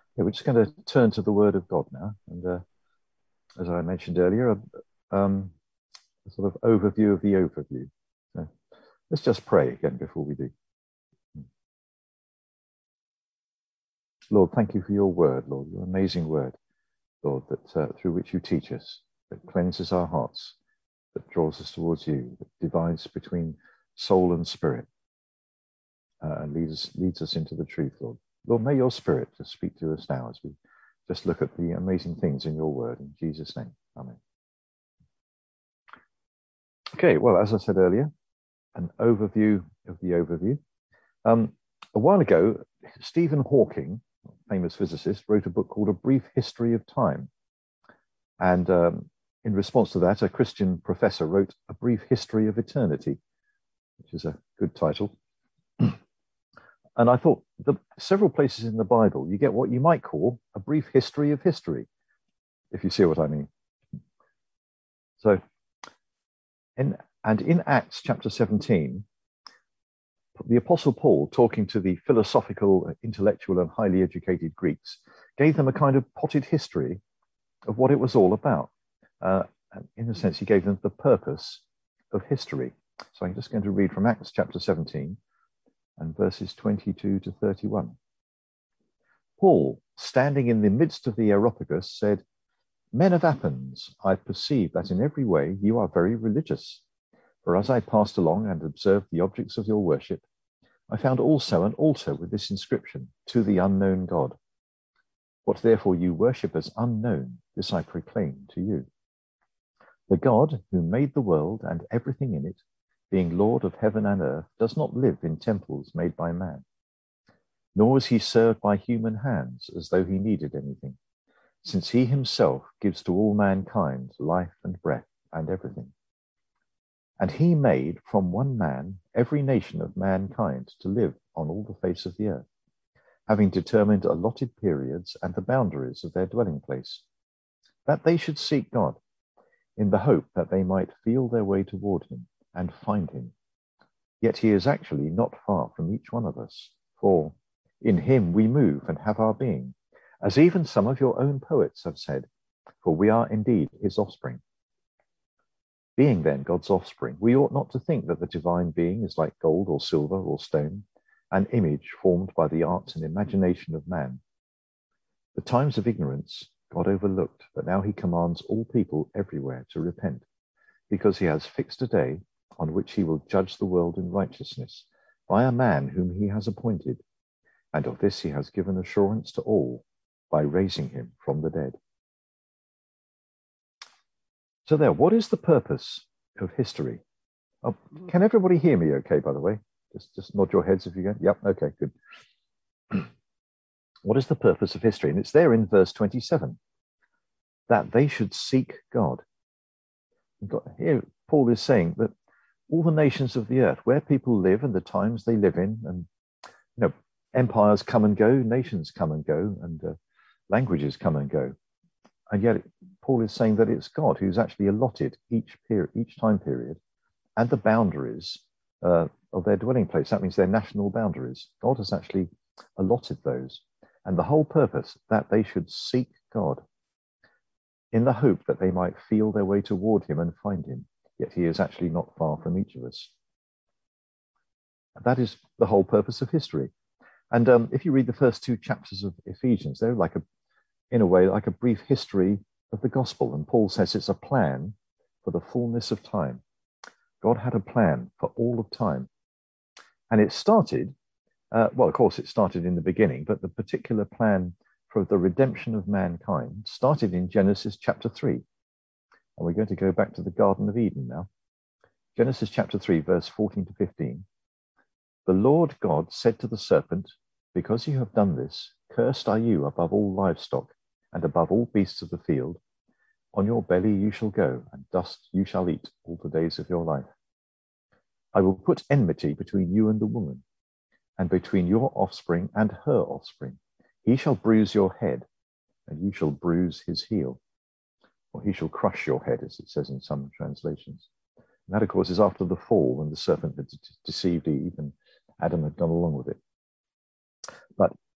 Yeah, we're just going to turn to the Word of God now. And as I mentioned earlier, a sort of overview of the overview. So let's just pray again before we do. Lord, thank you for your word, Lord, your amazing word, Lord, that through which you teach us, that cleanses our hearts, that draws us towards you, that divides between soul and spirit, and leads us into the truth, Lord. Lord, may your spirit just speak to us now as we just look at the amazing things in your word. In Jesus' name, amen. Okay, well, as I said earlier, an overview of the overview. A while ago, Stephen Hawking, famous physicist, wrote a book called A Brief History of Time. And in response to that, a Christian professor wrote A Brief History of Eternity, which is a good title. And I thought that several places in the Bible, you get what you might call a brief history of history, if you see what I mean. So, in Acts chapter 17, the Apostle Paul, talking to the philosophical, intellectual, and highly educated Greeks, gave them a kind of potted history of what it was all about. And in a sense, he gave them the purpose of history. So I'm just going to read from Acts chapter 17 and verses 22 to 31. Paul, standing in the midst of the Areopagus, said, "Men of Athens, I perceive that in every way you are very religious. For as I passed along and observed the objects of your worship, I found also an altar with this inscription, to the unknown God. What therefore you worship as unknown, this I proclaim to you. The God who made the world and everything in it, being Lord of heaven and earth, does not live in temples made by man. Nor is he served by human hands as though he needed anything, since he himself gives to all mankind life and breath and everything. And he made from one man every nation of mankind to live on all the face of the earth, having determined allotted periods and the boundaries of their dwelling place, that they should seek God, in the hope that they might feel their way toward him and find him. Yet he is actually not far from each one of us, for in him we move and have our being, as even some of your own poets have said, for we are indeed his offspring. Being then God's offspring, we ought not to think that the divine being is like gold or silver or stone, an image formed by the arts and imagination of man. The times of ignorance God overlooked, but now he commands all people everywhere to repent, because he has fixed a day on which he will judge the world in righteousness by a man whom he has appointed, and of this he has given assurance to all by raising him from the dead." So there, what is the purpose of history? Oh, can everybody hear me okay, by the way? Just nod your heads if you can. Yep, okay, good. What is the purpose of history? And it's there in verse 27, that they should seek God. Here, Paul is saying that all the nations of the earth, where people live and the times they live in, and empires come and go, nations come and go, and languages come and go. And yet Paul is saying that it's God who's actually allotted each time period and the boundaries of their dwelling place. That means their national boundaries. God has actually allotted those. And the whole purpose, that they should seek God in the hope that they might feel their way toward him and find him. Yet he is actually not far from each of us. And that is the whole purpose of history. And if you read the first two chapters of Ephesians, they're in a way like a brief history of the gospel. And Paul says it's a plan for the fullness of time. God had a plan for all of time. And it started, well, of course, it started in the beginning, but the particular plan for the redemption of mankind started in Genesis chapter 3. And we're going to go back to the Garden of Eden now. Genesis chapter 3, verse 14 to 15. The Lord God said to the serpent, "Because you have done this, cursed are you above all livestock and above all beasts of the field. On your belly you shall go, and dust you shall eat all the days of your life. I will put enmity between you and the woman, and between your offspring and her offspring. He shall bruise your head, and you shall bruise his heel. Or he shall crush your head, as it says in some translations." And that, of course, is after the fall, when the serpent had deceived Eve, and Adam had gone along with it. But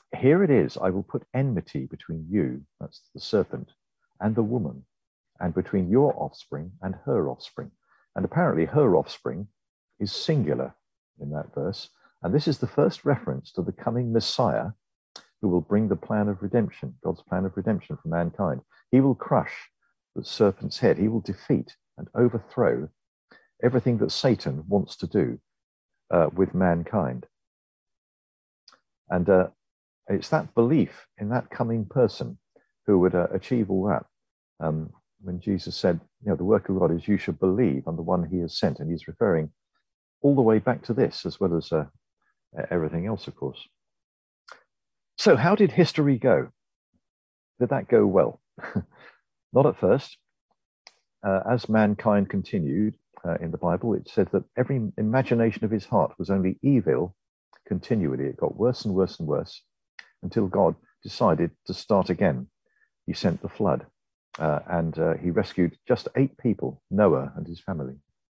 Here it is, I will put enmity between you, that's the serpent, and the woman, and between your offspring and her offspring. And apparently her offspring is singular in that verse. And this is the first reference to the coming Messiah who will bring the plan of redemption, God's plan of redemption for mankind. He will crush the serpent's head. He will defeat and overthrow everything that Satan wants to do with mankind. And it's that belief in that coming person who would achieve all that. When Jesus said, the work of God is you should believe on the one he has sent. And he's referring all the way back to this, as well as everything else, of course. So how did history go? Did that go well? Not at first. As mankind continued in the Bible, it said that every imagination of his heart was only evil continually. It got worse and worse and worse until God decided to start again. He sent the flood and he rescued just 8 people, Noah and his family.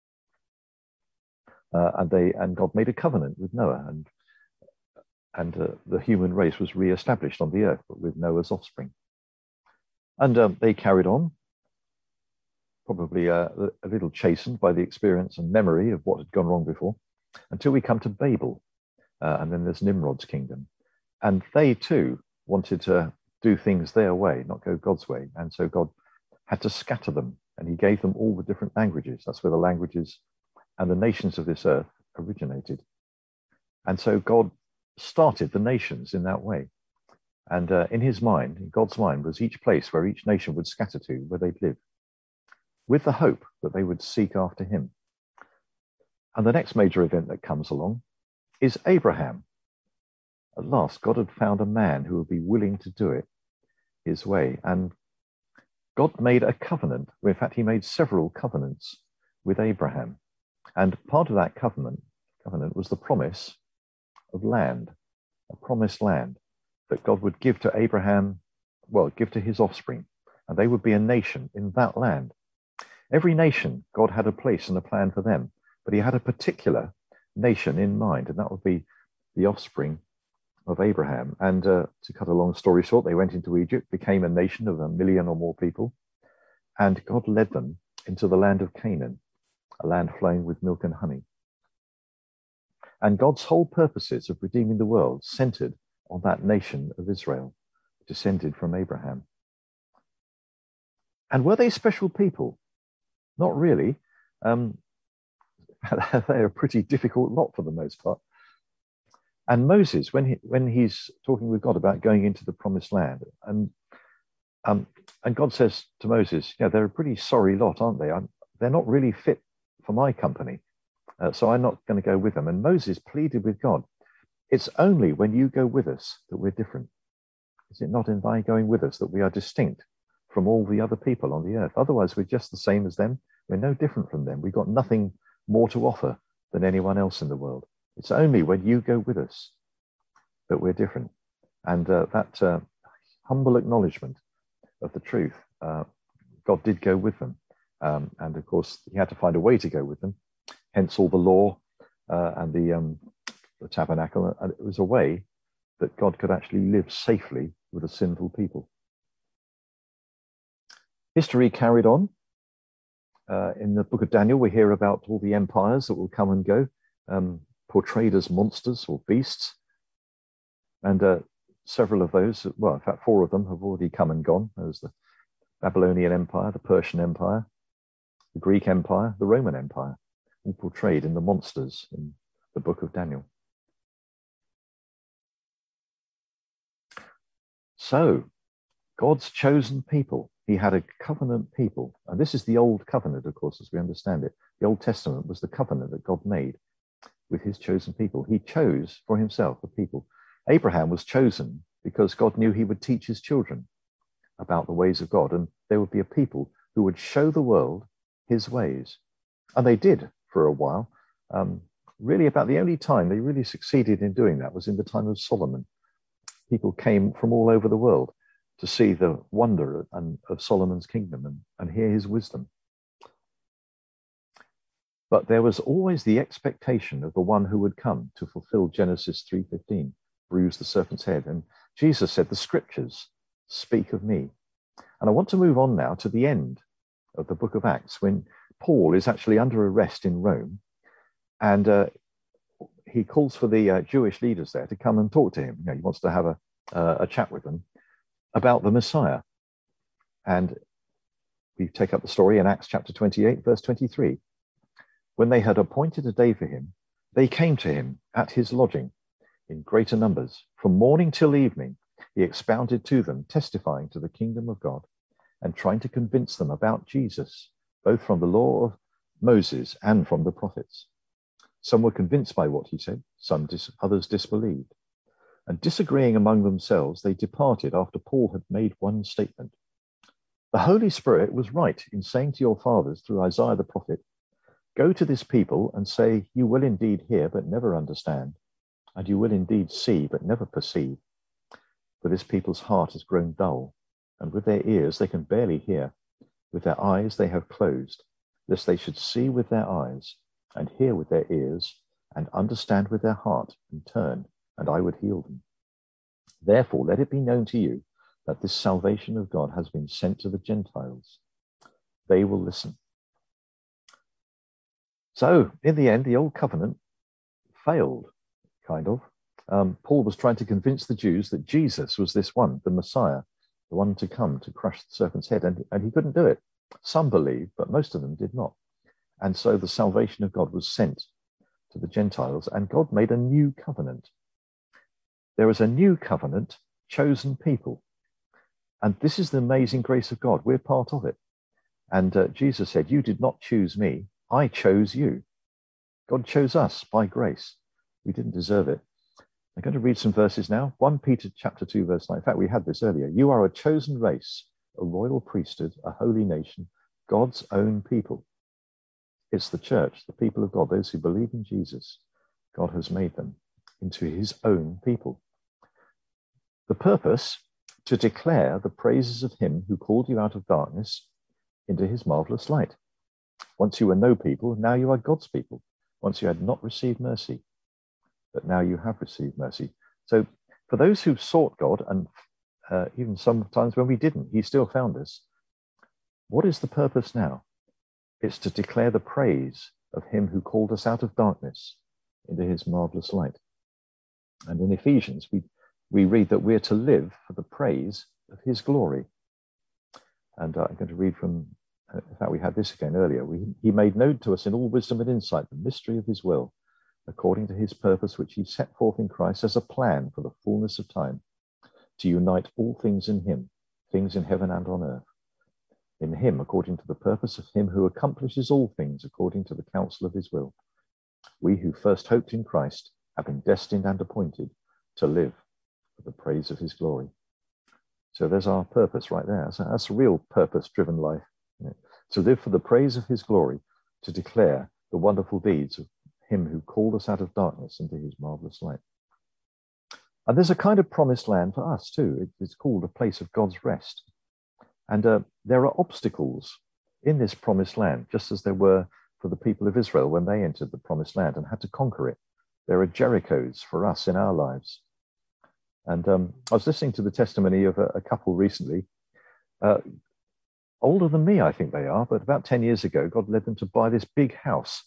And God made a covenant with Noah, and the human race was re-established on the earth, but with Noah's offspring. And they carried on, probably a little chastened by the experience and memory of what had gone wrong before, until we come to Babel. And then there's Nimrod's kingdom. And they too wanted to do things their way, not go God's way. And so God had to scatter them, and he gave them all the different languages. That's where the languages and the nations of this earth originated. And so God started the nations in that way. And in his mind, in God's mind, was each place where each nation would scatter to, where they'd live, with the hope that they would seek after him. And the next major event that comes along is Abraham. At last, God had found a man who would be willing to do it his way. And God made a covenant. In fact, he made several covenants with Abraham. And part of that covenant was the promise of land, a promised land that God would give to Abraham, give to his offspring, and they would be a nation in that land. Every nation, God had a place and a plan for them, but he had a particular nation in mind, and that would be the offspring of Abraham. And to cut a long story short, they went into Egypt, became a nation of 1 million or more people, and God led them into the land of Canaan, a land flowing with milk and honey. And God's whole purposes of redeeming the world centered on that nation of Israel, descended from Abraham. And were they special people? Not really. They're a pretty difficult lot for the most part. And Moses, when he's talking with God about going into the promised land, and God says to Moses, they're a pretty sorry lot, aren't they? They're not really fit for my company. So I'm not going to go with them. And Moses pleaded with God, it's only when you go with us that we're different. Is it not in thy going with us that we are distinct from all the other people on the earth? Otherwise, we're just the same as them. We're no different from them. We've got nothing more to offer than anyone else in the world. It's only when you go with us that we're different. And that humble acknowledgement of the truth, God did go with them. And of course, he had to find a way to go with them. Hence all the law and the tabernacle. And it was a way that God could actually live safely with a sinful people. History carried on. In the book of Daniel, we hear about all the empires that will come and go, portrayed as monsters or beasts. And several of those, in fact, 4 of them have already come and gone. There's the Babylonian Empire, the Persian Empire, the Greek Empire, the Roman Empire, all portrayed in the monsters in the book of Daniel. So, God's chosen people. He had a covenant people. And this is the old covenant, of course, as we understand it. The Old Testament was the covenant that God made with his chosen people. He chose for himself a people. Abraham was chosen because God knew he would teach his children about the ways of God, and there would be a people who would show the world his ways. And they did for a while. Really, about the only time they really succeeded in doing that was in the time of Solomon. People came from all over the world to see the wonder of Solomon's kingdom and hear his wisdom. But there was always the expectation of the one who would come to fulfill Genesis 3:15, bruise the serpent's head. And Jesus said, the scriptures speak of me. And I want to move on now to the end of the book of Acts, when Paul is actually under arrest in Rome, and he calls for the Jewish leaders there to come and talk to him. You know, he wants to have a chat with them about the Messiah. And we take up the story in Acts chapter 28, verse 23. When they had appointed a day for him, they came to him at his lodging in greater numbers. From morning till evening, he expounded to them, testifying to the kingdom of God and trying to convince them about Jesus, both from the law of Moses and from the prophets. Some were convinced by what he said, others disbelieved. And disagreeing among themselves, they departed after Paul had made one statement. The Holy Spirit was right in saying to your fathers through Isaiah the prophet, go to this people and say, you will indeed hear, but never understand, and you will indeed see, but never perceive. For this people's heart has grown dull, and with their ears they can barely hear. With their eyes they have closed, lest they should see with their eyes, and hear with their ears, and understand with their heart, and turn, and I would heal them. Therefore, let it be known to you that this salvation of God has been sent to the Gentiles. They will listen. So, in the end, the old covenant failed, kind of. Paul was trying to convince the Jews that Jesus was this one, the Messiah, the one to come to crush the serpent's head, and he couldn't do it. Some believed, but most of them did not. And so the salvation of God was sent to the Gentiles, and God made a new covenant. There is a new covenant, chosen people. And this is the amazing grace of God. We're part of it. And Jesus said, you did not choose me, I chose you. God chose us by grace. We didn't deserve it. I'm going to read some verses now. 1 Peter chapter 2, verse 9. In fact, we had this earlier. You are a chosen race, a royal priesthood, a holy nation, God's own people. It's the church, the people of God, those who believe in Jesus. God has made them into his own people. The purpose, to declare the praises of him who called you out of darkness into his marvelous light. Once you were no people, now you are God's people. Once you had not received mercy, but now you have received mercy. So for those who've sought God, and even sometimes when we didn't, he still found us. What is the purpose now? It's to declare the praise of him who called us out of darkness into his marvelous light. And in Ephesians, we read that we're to live for the praise of his glory. And I'm going to read from, in fact, we had this again earlier. He made known to us in all wisdom and insight the mystery of his will, according to his purpose, which he set forth in Christ as a plan for the fullness of time, to unite all things in him, things in heaven and on earth. In him, according to the purpose of him who accomplishes all things according to the counsel of his will. We who first hoped in Christ have been destined and appointed to live for the praise of his glory. So there's our purpose right there. So that's a real purpose-driven life. You know, to live for the praise of his glory, to declare the wonderful deeds of him who called us out of darkness into his marvelous light. And there's a kind of promised land for us too. It's called a place of God's rest. And there are obstacles in this promised land, just as there were for the people of Israel when they entered the promised land and had to conquer it. There are Jerichos for us in our lives. And I was listening to the testimony of a couple recently, older than me, I think they are, but about 10 years ago, God led them to buy this big house,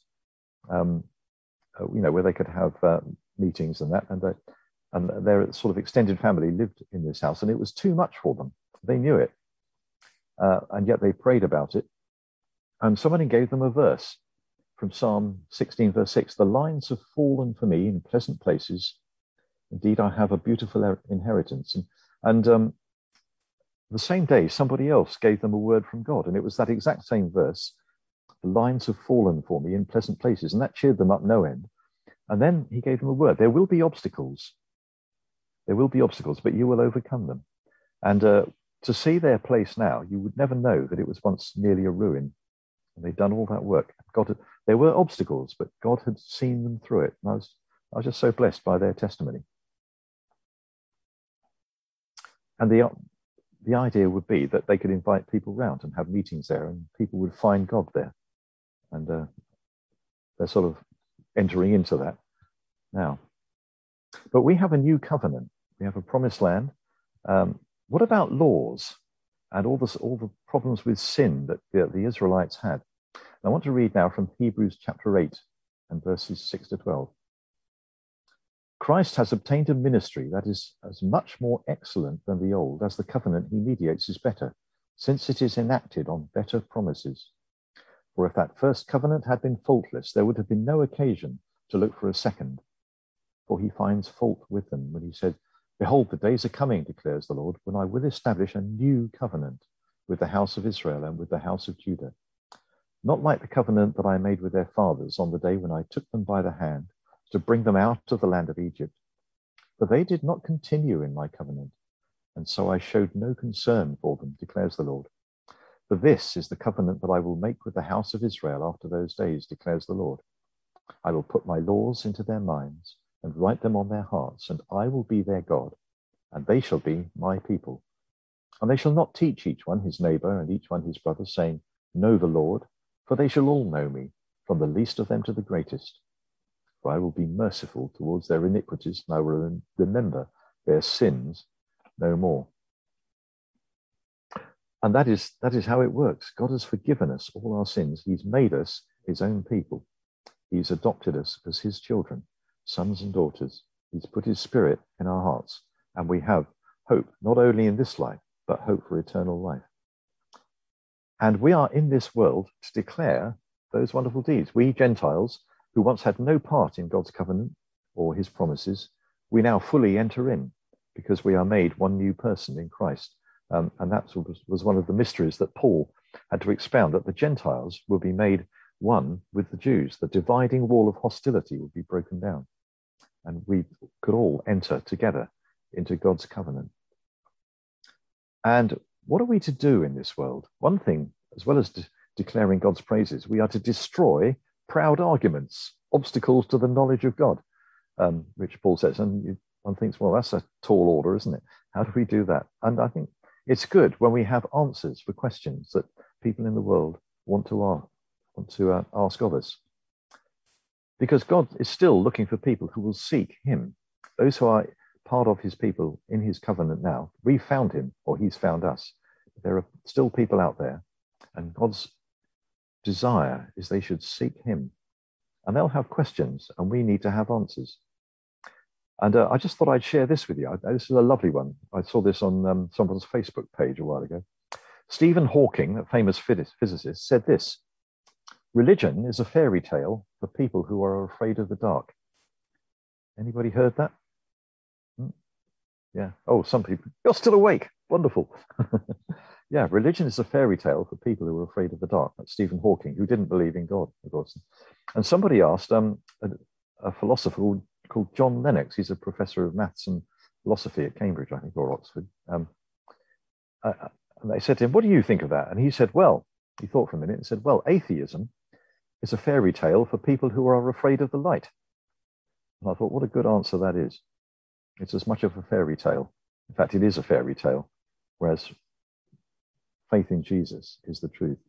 where they could have meetings and that. And their sort of extended family lived in this house, and it was too much for them. They knew it. And yet they prayed about it. And somebody gave them a verse from Psalm 16, verse 6. The lines have fallen for me in pleasant places. Indeed, I have a beautiful inheritance. And the same day, somebody else gave them a word from God. And it was that exact same verse. The lines have fallen for me in pleasant places. And that cheered them up no end. And then he gave them a word. There will be obstacles. There will be obstacles, but you will overcome them. And to see their place now, you would never know that it was once nearly a ruin. And they'd done all that work. There were obstacles, but God had seen them through it. And I was just so blessed by their testimony. And the idea would be that they could invite people round and have meetings there, and people would find God there. And they're sort of entering into that now. But we have a new covenant. We have a promised land. What about laws and all the problems with sin that the Israelites had? I want to read now from Hebrews chapter 8 and verses 6 to 12. Christ has obtained a ministry that is as much more excellent than the old, as the covenant he mediates is better, since it is enacted on better promises. For if that first covenant had been faultless, there would have been no occasion to look for a second. For he finds fault with them when he said, "Behold, the days are coming, declares the Lord, when I will establish a new covenant with the house of Israel and with the house of Judah. Not like the covenant that I made with their fathers on the day when I took them by the hand to bring them out of the land of Egypt. For they did not continue in my covenant, and so I showed no concern for them, declares the Lord. For this is the covenant that I will make with the house of Israel after those days, declares the Lord. I will put my laws into their minds and write them on their hearts, and I will be their God, and they shall be my people. And they shall not teach each one his neighbor and each one his brother, saying, Know the Lord, for they shall all know me, from the least of them to the greatest. For I will be merciful towards their iniquities, and I will remember their sins no more." And that is how it works. God has forgiven us all our sins. He's made us his own people. He's adopted us as his children, sons and daughters. He's put his spirit in our hearts, and we have hope, not only in this life, but hope for eternal life. And we are in this world to declare those wonderful deeds. We Gentiles, who once had no part in God's covenant or his promises, we now fully enter in because we are made one new person in Christ. And that was one of the mysteries that Paul had to expound, that the Gentiles will be made one with the Jews. The dividing wall of hostility would be broken down, and we could all enter together into God's covenant. And what are we to do in this world? One thing, as well as declaring God's praises, we are to destroy proud arguments, obstacles to the knowledge of God, which Paul says. And one thinks, well, that's a tall order, isn't it? How do we do that? And I think it's good when we have answers for questions that people in the world want to ask of us. Because God is still looking for people who will seek him. Those who are part of his people in his covenant now, we found him, or he's found us. There are still people out there, and God's desire is they should seek him. And they'll have questions, and we need to have answers. And I just thought I'd share this with you. This is a lovely one. I saw this on someone's Facebook page a while ago. Stephen Hawking, a famous physicist, said this: "Religion is a fairy tale for people who are afraid of the dark." Anybody heard that? Yeah. Oh, some people. You're still awake. Wonderful. Yeah, religion is a fairy tale for people who are afraid of the dark. That's Stephen Hawking, who didn't believe in God, of course. And somebody asked a philosopher called John Lennox. He's a professor of maths and philosophy at Cambridge, I think, or Oxford. And they said to him, "What do you think of that?" And he said, well, he thought for a minute and said, well, atheism is a fairy tale for people who are afraid of the light. And I thought, what a good answer that is. It's as much of a fairy tale. In fact, it is a fairy tale, whereas faith in Jesus is the truth.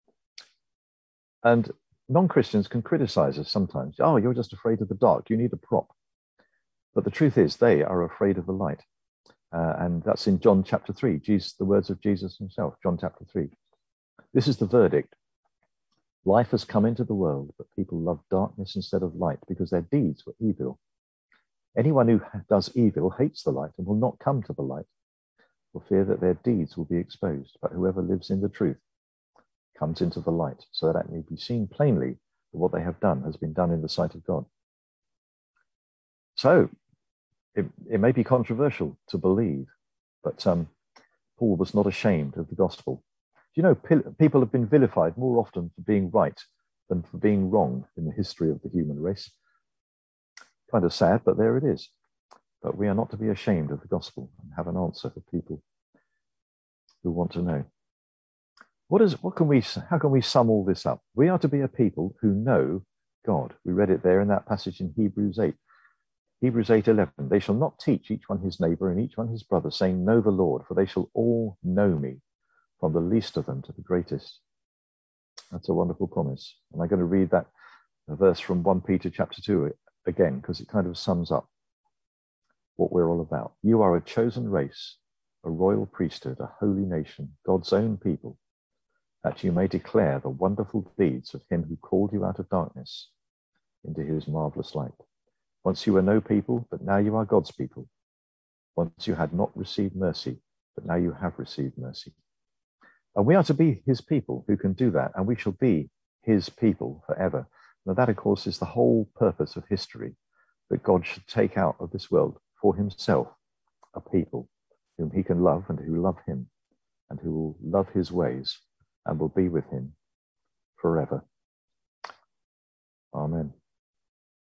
And non-Christians can criticize us sometimes. Oh, you're just afraid of the dark. You need a prop. But the truth is they are afraid of the light. And that's in John chapter 3, the words of Jesus himself, John chapter 3. This is the verdict. Life has come into the world, but people love darkness instead of light because their deeds were evil. Anyone who does evil hates the light and will not come to the light for fear that their deeds will be exposed. But whoever lives in the truth comes into the light so that it may be seen plainly that what they have done has been done in the sight of God. So it may be controversial to believe, but Paul was not ashamed of the gospel. Do you know, people have been vilified more often for being right than for being wrong in the history of the human race. Kind of sad, but there it is. But we are not to be ashamed of the gospel and have an answer for people who want to know. How can we sum all this up? We are to be a people who know God. We read it there in that passage in Hebrews 8. Hebrews 8:11. They shall not teach each one his neighbor and each one his brother, saying, Know the Lord, for they shall all know me, from the least of them to the greatest. That's a wonderful promise. And I'm going to read that verse from 1 Peter chapter 2 again, because it kind of sums up what we're all about. You are a chosen race, a royal priesthood, a holy nation, God's own people, that you may declare the wonderful deeds of him who called you out of darkness into his marvelous light. Once you were no people, but now you are God's people. Once you had not received mercy, but now you have received mercy. And we are to be his people who can do that, and we shall be his people forever. Now that, of course, is the whole purpose of history, that God should take out of this world for himself a people whom he can love and who love him and who will love his ways and will be with him forever. Amen.